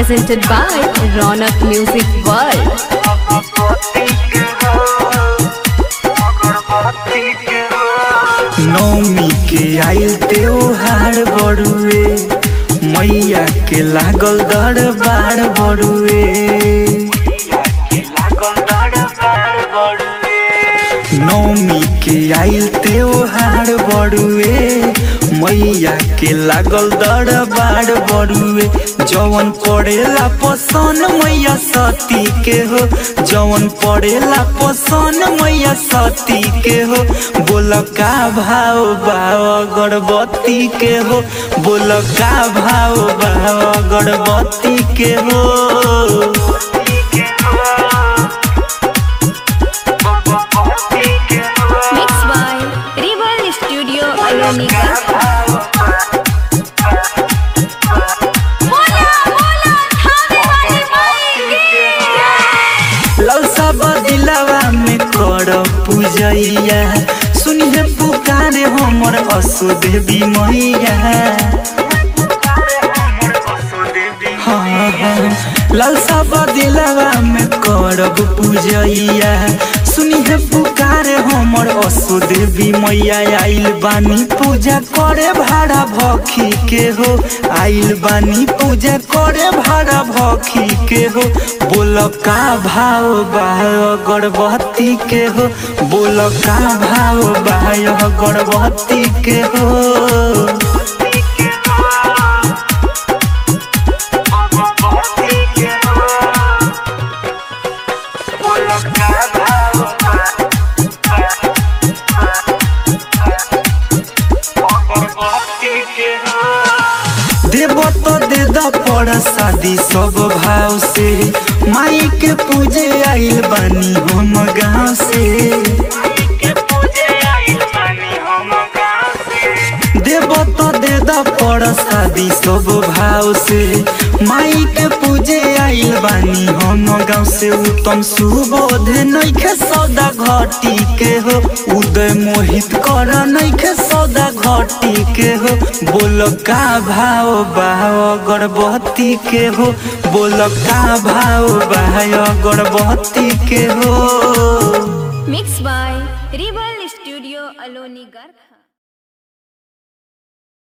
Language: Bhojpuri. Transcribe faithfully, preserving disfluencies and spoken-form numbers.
presented by Ronak Music World. नौमी के आइल त्योहार बड़ुए, मैया के लागल दरबार बड़ुए। नौमी के आइल त्योहार बड़ुए, मैया के लागल दरबार बड़ुए। जवन पड़ेला पसंद मैया सती के हो, जवन पड़ेला पसंद मैया सती के हो। बोल का भाव भाव अगरबत्ती के हो, बोल का भाव भाव अगरबत्ती के हो। Mixed by Rebel Studio Alonika. लौसा बदिलावा में कर पूजैया, सुनिए पुकारे हमर असो देवी मैया। हाँ हाँ लौसा बदिलावा में करब पूजैया, सुनिए पुकारे हमर असो देवी मैया। आइल बानी पूजा करे भाड़ा भखी के हो, आइल बानी पूजा करे भाड़ा भखी के हो। बोल का भाव बाह अगरबत्ती के हो, बोल का भाव बाह अगरबत्ती के हो। देव तो दे द पड़ शादी सब भाव से, माई के पूजे आइल बानी हम गाँव से। देव तो दे द पड़ शादी सब भाव से, माई के पूजे आइल बानी हम गाँव से। उत्तम सुबोध नइखे सौदा घटी के हो, उदय मोहित कर नइखे सौदा घटी के हो। बोल का भाव बाह अगरबत्ती के हो, बोल का भाव बाह अगरबत्ती के हो। Mixed by Rebel Studio Alonika.